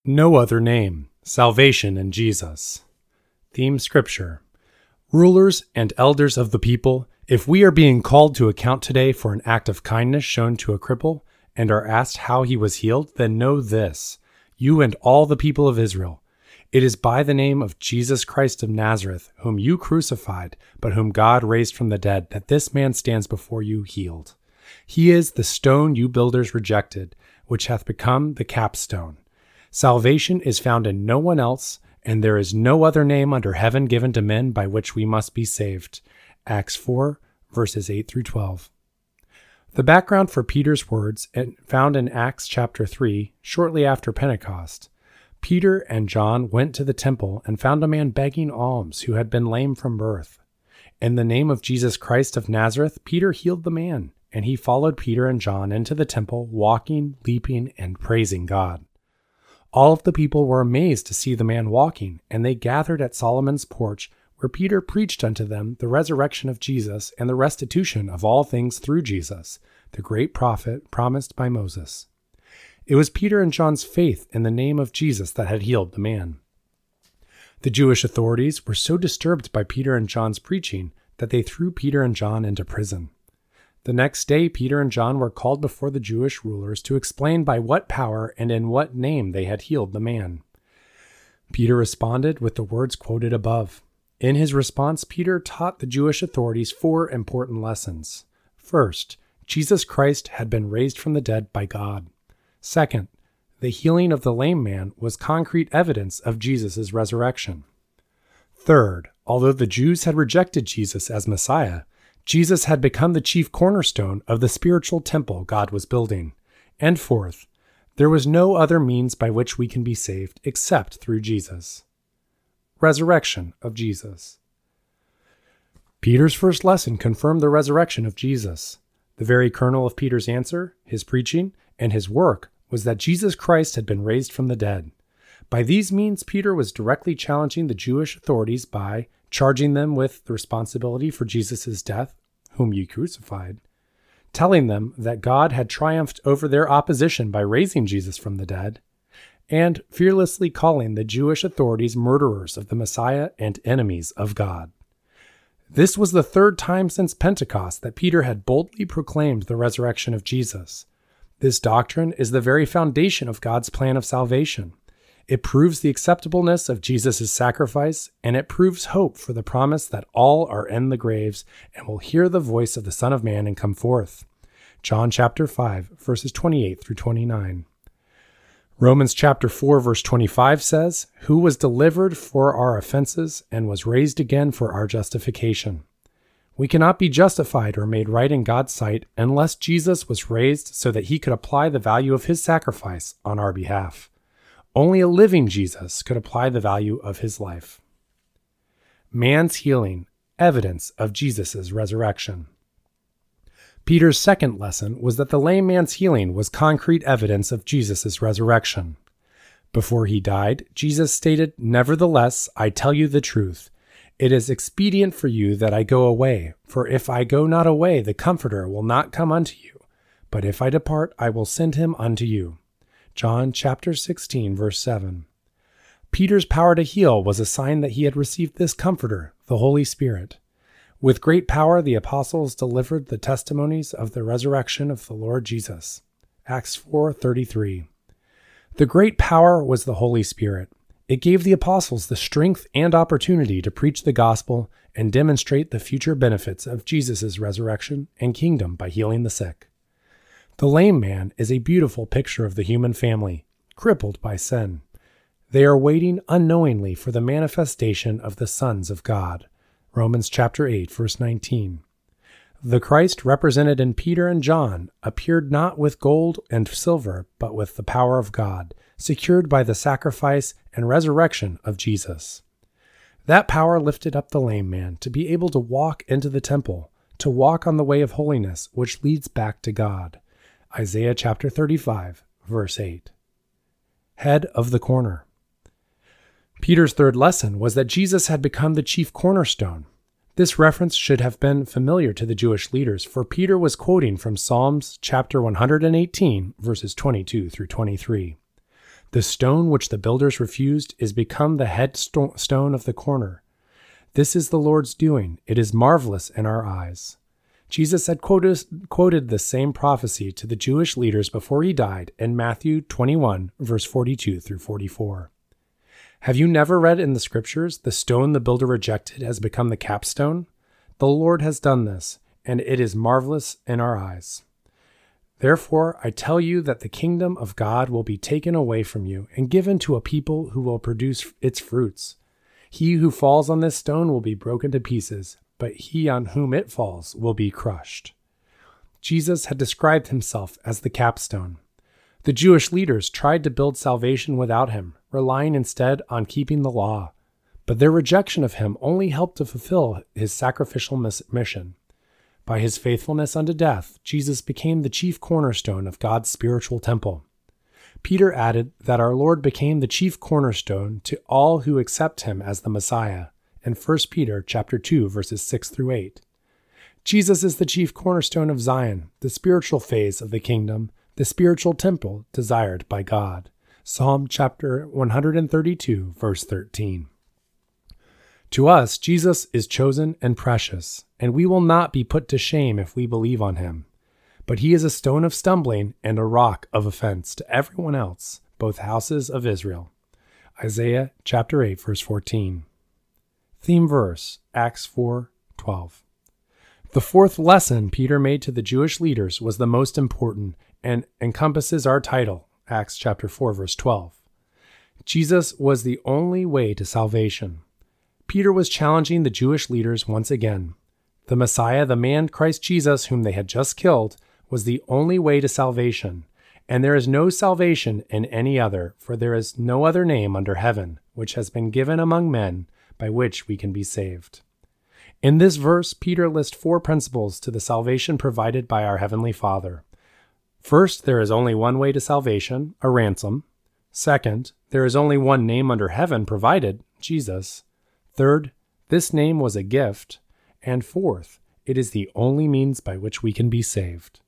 No other name. Salvation in Jesus. Theme Scripture. Rulers and elders of the people, if we are being called to account today for an act of kindness shown to a cripple and are asked how he was healed, then know this, you and all the people of Israel. It is by the name of Jesus Christ of Nazareth, whom you crucified, but whom God raised from the dead, that this man stands before you healed. He is the stone you builders rejected, which hath become the capstone. Salvation is found in no one else, and there is no other name under heaven given to men by which we must be saved. Acts 4, verses 8 through 12. The background for Peter's words found in Acts chapter 3, shortly after Pentecost. Peter and John went to the temple and found a man begging alms who had been lame from birth. In the name of Jesus Christ of Nazareth, Peter healed the man, and he followed Peter and John into the temple, walking, leaping, and praising God. All of the people were amazed to see the man walking, and they gathered at Solomon's porch, where Peter preached unto them the resurrection of Jesus and the restitution of all things through Jesus, the great prophet promised by Moses. It was Peter and John's faith in the name of Jesus that had healed the man. The Jewish authorities were so disturbed by Peter and John's preaching that they threw Peter and John into prison. The next day, Peter and John were called before the Jewish rulers to explain by what power and in what name they had healed the man. Peter responded with the words quoted above. In his response, Peter taught the Jewish authorities 4 important lessons. First, Jesus Christ had been raised from the dead by God. Second, the healing of the lame man was concrete evidence of Jesus' resurrection. Third, although the Jews had rejected Jesus as Messiah, Jesus had become the chief cornerstone of the spiritual temple God was building. And fourth, there was no other means by which we can be saved except through Jesus. Resurrection of Jesus. Peter's first lesson confirmed the resurrection of Jesus. The very kernel of Peter's answer, his preaching, and his work was that Jesus Christ had been raised from the dead. By these means, Peter was directly challenging the Jewish authorities by charging them with the responsibility for Jesus' death, whom you crucified, telling them that God had triumphed over their opposition by raising Jesus from the dead, and fearlessly calling the Jewish authorities murderers of the Messiah and enemies of God. This was the 3rd time since Pentecost that Peter had boldly proclaimed the resurrection of Jesus. This doctrine is the very foundation of God's plan of salvation. It proves the acceptableness of Jesus' sacrifice, and it proves hope for the promise that all are in the graves and will hear the voice of the Son of Man and come forth. John chapter 5, verses 28 through 29. Romans chapter 4, verse 25 says, "Who was delivered for our offenses and was raised again for our justification." We cannot be justified or made right in God's sight unless Jesus was raised so that he could apply the value of his sacrifice on our behalf. Only a living Jesus could apply the value of his life. Man's healing, evidence of Jesus' resurrection. Peter's second lesson was that the lame man's healing was concrete evidence of Jesus' resurrection. Before he died, Jesus stated, "Nevertheless, I tell you the truth. It is expedient for you that I go away, for if I go not away, the Comforter will not come unto you. But if I depart, I will send him unto you." John chapter 16, verse 7. Peter's power to heal was a sign that he had received this Comforter, the Holy Spirit. With great power, the apostles delivered the testimonies of the resurrection of the Lord Jesus. Acts 4:33. The great power was the Holy Spirit. It gave the apostles the strength and opportunity to preach the gospel and demonstrate the future benefits of Jesus' resurrection and kingdom by healing the sick. The lame man is a beautiful picture of the human family, crippled by sin. They are waiting unknowingly for the manifestation of the sons of God. Romans chapter 8, verse 19. The Christ represented in Peter and John appeared not with gold and silver, but with the power of God, secured by the sacrifice and resurrection of Jesus. That power lifted up the lame man to be able to walk into the temple, to walk on the way of holiness, which leads back to God. Isaiah chapter 35, verse 8. Head of the corner. Peter's third lesson was that Jesus had become the chief cornerstone. This reference should have been familiar to the Jewish leaders, for Peter was quoting from Psalms chapter 118, verses 22 through 23. The stone which the builders refused is become the headstone of the corner. This is the Lord's doing. It is marvelous in our eyes." Jesus had quoted the same prophecy to the Jewish leaders before he died in Matthew 21, verse 42 through 44. Have you never read in the scriptures, "The stone the builder rejected has become the capstone"? The Lord has done this, and it is marvelous in our eyes. Therefore, I tell you that the kingdom of God will be taken away from you and given to a people who will produce its fruits. He who falls on this stone will be broken to pieces, but he on whom it falls will be crushed. Jesus had described himself as the capstone. The Jewish leaders tried to build salvation without him, relying instead on keeping the law. But their rejection of him only helped to fulfill his sacrificial mission. By his faithfulness unto death, Jesus became the chief cornerstone of God's spiritual temple. Peter added that our Lord became the chief cornerstone to all who accept him as the Messiah in 1 Peter chapter 2, verses 6 through 8. Jesus is the chief cornerstone of Zion, the spiritual phase of the kingdom, the spiritual temple desired by God. Psalm chapter 132, verse 13. To us, Jesus is chosen and precious, and we will not be put to shame if we believe on him. But he is a stone of stumbling and a rock of offense to everyone else, both houses of Israel. Isaiah chapter 8, verse 14. Theme verse, Acts 4:12. The fourth lesson Peter made to the Jewish leaders was the most important and encompasses our title, Acts chapter 4, verse 12. Jesus was the only way to salvation. Peter was challenging the Jewish leaders once again. The Messiah, the man Christ Jesus, whom they had just killed, was the only way to salvation, and there is no salvation in any other, for there is no other name under heaven which has been given among men by which we can be saved. In this verse, Peter lists 4 principles to the salvation provided by our Heavenly Father. First, there is only one way to salvation, a ransom. Second, there is only one name under heaven provided, Jesus. Third, this name was a gift. And fourth, it is the only means by which we can be saved.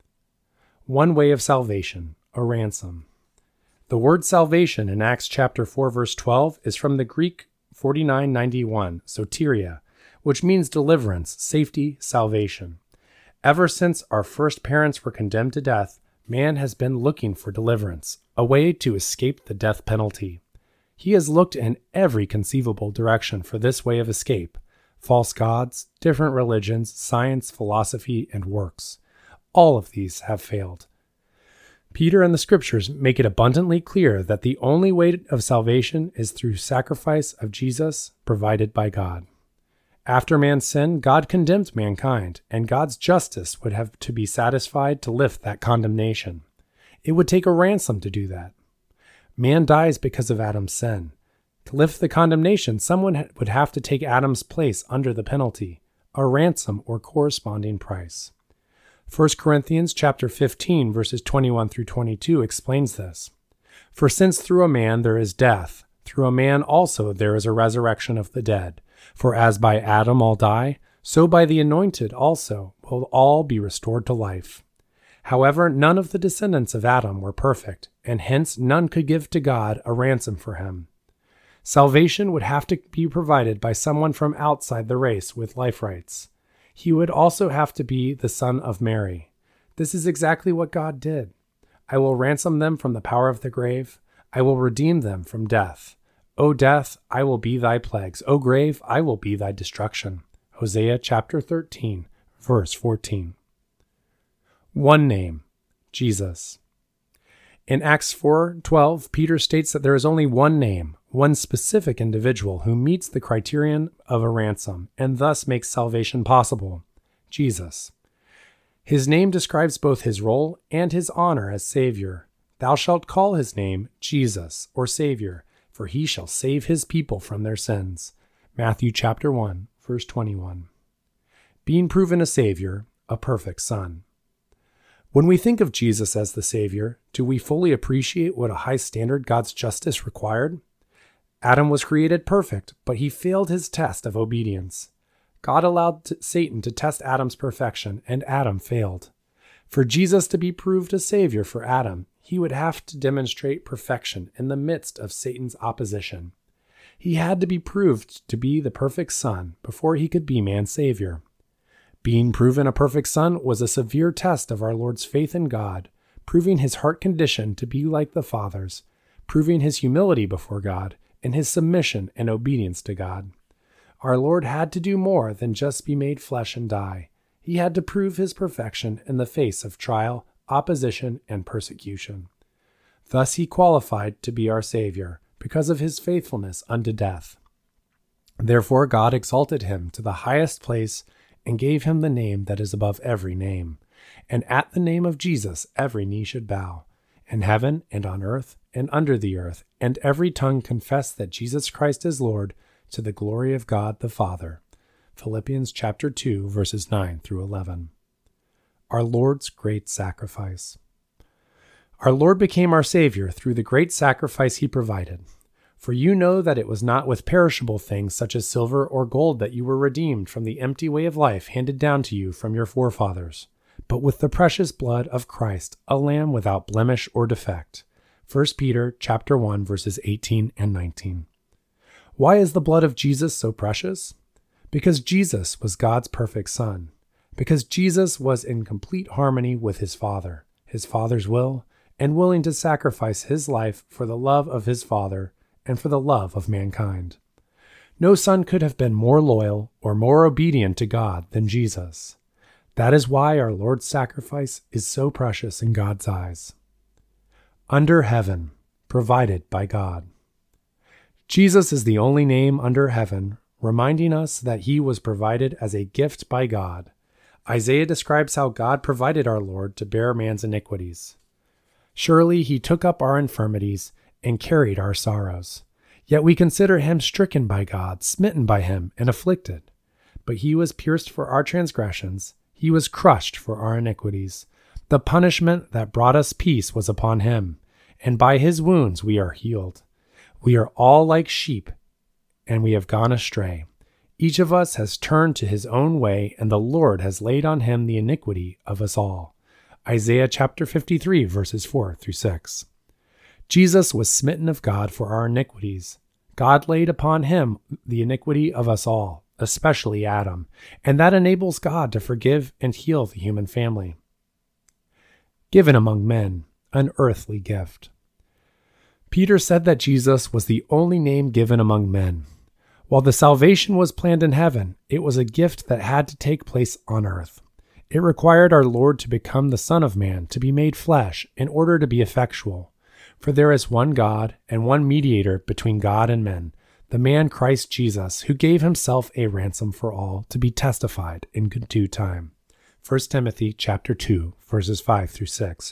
One way of salvation, a ransom. The word salvation in Acts chapter 4, verse 12 is from the Greek 4991, soteria, which means deliverance, safety, salvation. Ever since our first parents were condemned to death, man has been looking for deliverance, a way to escape the death penalty. He has looked in every conceivable direction for this way of escape: false gods, different religions, science, philosophy, and works. All of these have failed. Peter and the scriptures make it abundantly clear that the only way of salvation is through sacrifice of Jesus provided by God. After man's sin, God condemned mankind, and God's justice would have to be satisfied to lift that condemnation. It would take a ransom to do that. Man dies because of Adam's sin. To lift the condemnation, someone would have to take Adam's place under the penalty, a ransom or corresponding price. 1 Corinthians chapter 15, verses 21 through 22 explains this. For since through a man there is death, through a man also there is a resurrection of the dead. For as by Adam all die, so by the anointed also will all be restored to life. However, none of the descendants of Adam were perfect, and hence none could give to God a ransom for him. Salvation would have to be provided by someone from outside the race with life rights. He would also have to be the son of Mary. This is exactly what God did. I will ransom them from the power of the grave. I will redeem them from death. O death, I will be thy plagues. O grave, I will be thy destruction. Hosea chapter 13, verse 14. One name, Jesus. In Acts 4:12, Peter states that there is only one name, one specific individual who meets the criterion of a ransom and thus makes salvation possible, Jesus. His name describes both his role and his honor as Savior. Thou shalt call his name Jesus, or Savior, for he shall save his people from their sins. Matthew chapter 1, verse 21. Being proven a Savior, a perfect Son. When we think of Jesus as the Savior, do we fully appreciate what a high standard God's justice required? Adam was created perfect, but he failed his test of obedience. God allowed Satan to test Adam's perfection, and Adam failed. For Jesus to be proved a Savior for Adam, he would have to demonstrate perfection in the midst of Satan's opposition. He had to be proved to be the perfect Son before he could be man's Savior. Being proven a perfect Son was a severe test of our Lord's faith in God, proving his heart condition to be like the Father's, proving his humility before God, and his submission and obedience to God. Our Lord had to do more than just be made flesh and die. He had to prove his perfection in the face of trial, opposition, and persecution. Thus he qualified to be our Savior, because of his faithfulness unto death. Therefore God exalted him to the highest place and gave him the name that is above every name. And at the name of Jesus every knee should bow, in heaven and on earth and under the earth, and every tongue confess that Jesus Christ is Lord, to the glory of God the Father. Philippians chapter 2, verses 9 through 11. Our Lord's great sacrifice. Our Lord became our Savior through the great sacrifice he provided. For you know that it was not with perishable things such as silver or gold that you were redeemed from the empty way of life handed down to you from your forefathers, but with the precious blood of Christ, a lamb without blemish or defect. 1 Peter chapter 1, verses 18 and 19. Why is the blood of Jesus so precious? Because Jesus was God's perfect Son. Because Jesus was in complete harmony with his Father's will, and willing to sacrifice his life for the love of his Father and for the love of mankind. No son could have been more loyal or more obedient to God than Jesus. That is why our Lord's sacrifice is so precious in God's eyes. Under heaven, provided by God. Jesus is the only name under heaven, reminding us that he was provided as a gift by God. Isaiah describes how God provided our Lord to bear man's iniquities. Surely he took up our infirmities and carried our sorrows. Yet we consider him stricken by God, smitten by him, and afflicted. But he was pierced for our transgressions, he was crushed for our iniquities. The punishment that brought us peace was upon him, and by his wounds we are healed. We are all like sheep, and we have gone astray. Each of us has turned to his own way, and the Lord has laid on him the iniquity of us all. Isaiah chapter 53, verses 4 through 6. Jesus was smitten of God for our iniquities. God laid upon him the iniquity of us all, especially Adam, and that enables God to forgive and heal the human family. Given among men, an earthly gift. Peter said that Jesus was the only name given among men. While the salvation was planned in heaven, it was a gift that had to take place on earth. It required our Lord to become the Son of Man, to be made flesh, in order to be effectual. For there is one God and one mediator between God and men, the man Christ Jesus, who gave himself a ransom for all, to be testified in due time. 1 Timothy chapter 2, verses 5 through 6.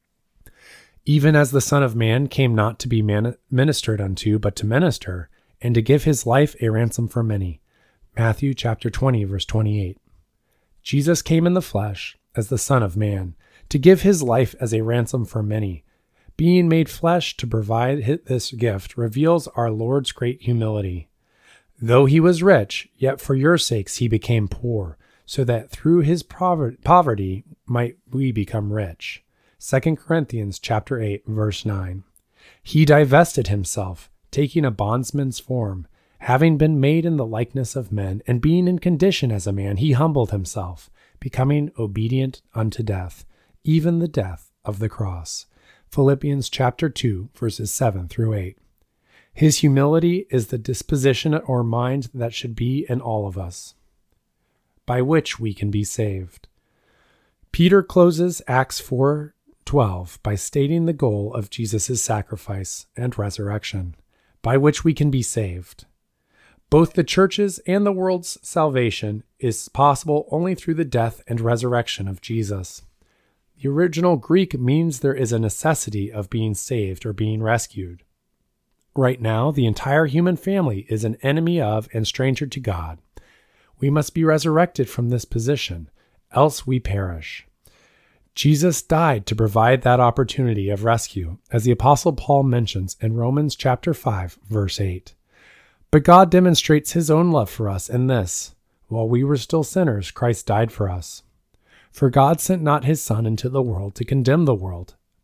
Even as the Son of Man came not to be ministered unto, but to minister, and to give his life a ransom for many. Matthew chapter 20, verse 28. Jesus came in the flesh as the Son of Man, to give his life as a ransom for many. Being made flesh to provide this gift reveals our Lord's great humility. Though he was rich, yet for your sakes he became poor, so that through his poverty might we become rich. 2 Corinthians chapter 8, verse 9. He divested himself, taking a bondsman's form. Having been made in the likeness of men, and being in condition as a man, he humbled himself, becoming obedient unto death, even the death of the cross. Philippians chapter 2, verses 7 through 8. His humility is the disposition or mind that should be in all of us, by which we can be saved. Peter closes Acts 4:12 by stating the goal of Jesus' sacrifice and resurrection, by which we can be saved. Both the church's and the world's salvation is possible only through the death and resurrection of Jesus. The original Greek means there is a necessity of being saved or being rescued. Right now, the entire human family is an enemy of and stranger to God. We must be resurrected from this position, else we perish. Jesus died to provide that opportunity of rescue, as the Apostle Paul mentions in Romans chapter 5, verse 8. But God demonstrates his own love for us in this: while we were still sinners, Christ died for us. For God sent not his Son into the world to condemn the world,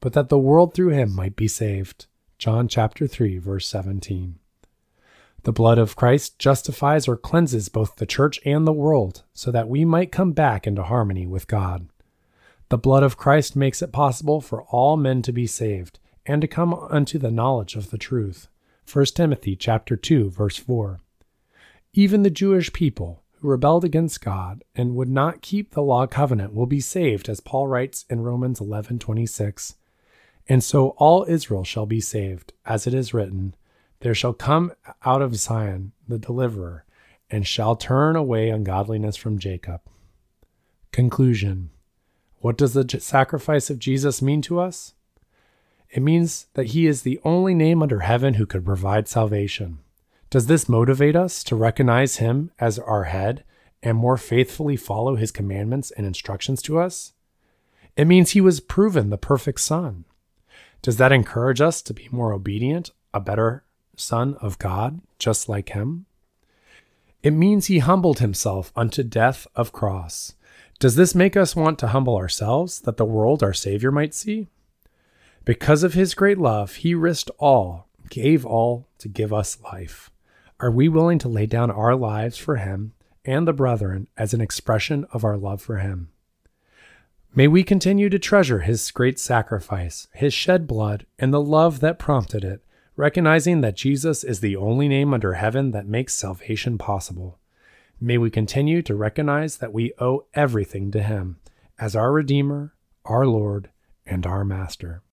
but that the world through him might be saved. John chapter 3, verse 17. The blood of Christ justifies or cleanses both the church and the world, so that we might come back into harmony with God. The blood of Christ makes it possible for all men to be saved and to come unto the knowledge of the truth. 1 Timothy chapter 2, verse 4. Even the Jewish people who rebelled against God and would not keep the law covenant will be saved, as Paul writes in Romans 11:26. And so all Israel shall be saved, as it is written, there shall come out of Zion the deliverer, and shall turn away ungodliness from Jacob. Conclusion. What does the sacrifice of Jesus mean to us? It means that he is the only name under heaven who could provide salvation. Does this motivate us to recognize him as our head and more faithfully follow his commandments and instructions to us? It means he was proven the perfect Son. Does that encourage us to be more obedient, a better Son of God, just like him? It means he humbled himself unto death of cross. Does this make us want to humble ourselves, that the world our Savior might see? Because of his great love, he risked all, gave all to give us life. Are we willing to lay down our lives for him and the brethren as an expression of our love for him? May we continue to treasure his great sacrifice, his shed blood, and the love that prompted it, recognizing that Jesus is the only name under heaven that makes salvation possible. May we continue to recognize that we owe everything to him as our Redeemer, our Lord, and our Master.